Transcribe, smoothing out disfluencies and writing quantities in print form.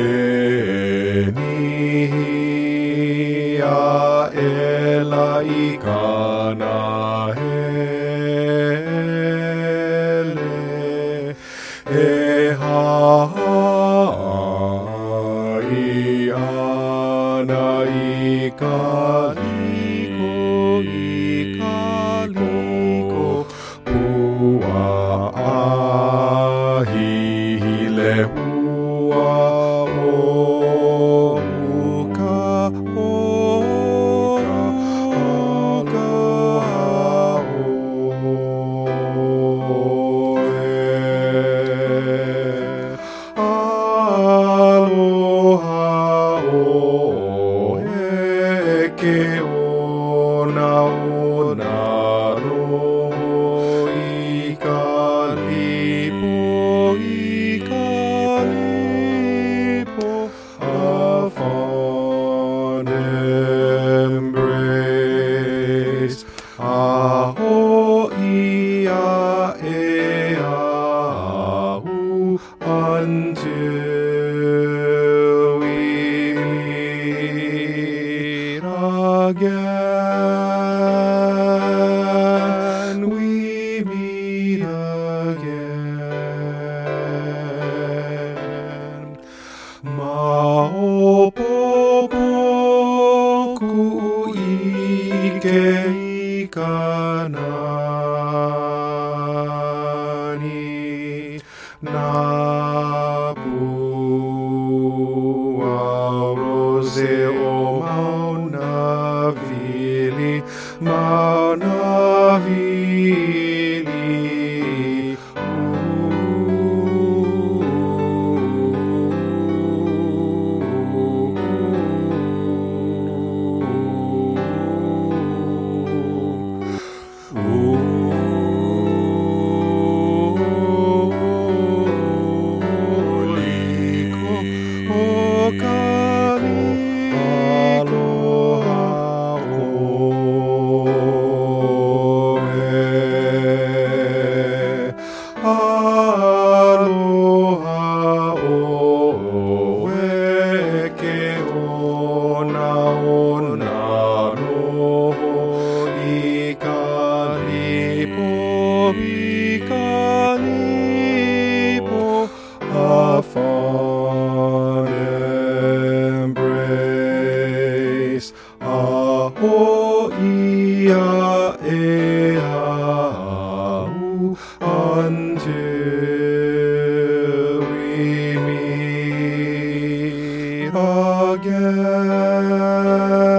Enia ela ikana hele iana ikaliko pua ahile hua ke ona no ikalipo a fond embrace aho ia ahu until we meet again, we meet again. Maopopoku ike ikanani Napua rose o Maunavili a fond embrace aho ia ahu until we meet again.